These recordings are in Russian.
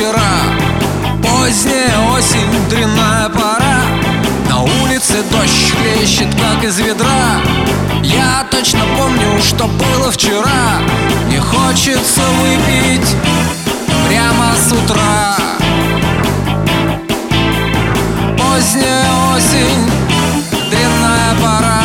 вчера. Поздняя осень, дрянная пора. На улице дождь хлещет, как из ведра. Я точно помню, что было вчера. Не хочется выпить прямо с утра. Поздняя осень, дрянная пора.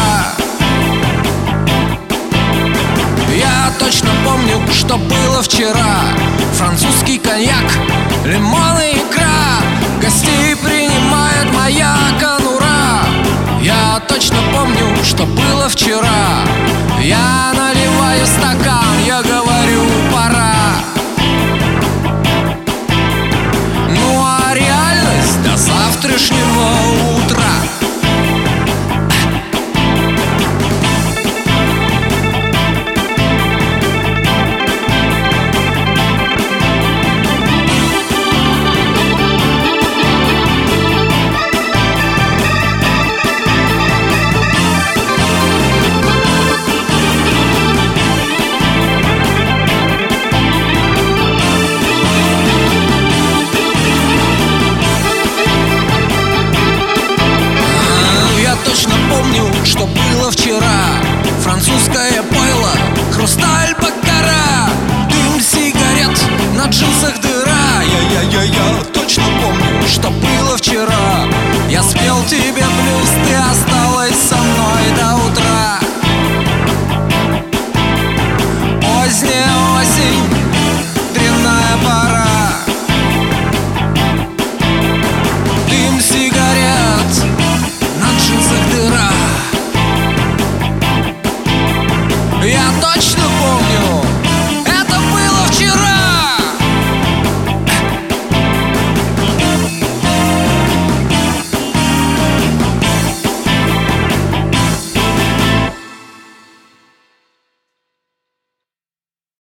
Я точно помню, что было вчера. Французский коньяк, лимон и икра. Гостей принимает моя конура. Я точно помню, что было вчера. Я наливаю стакан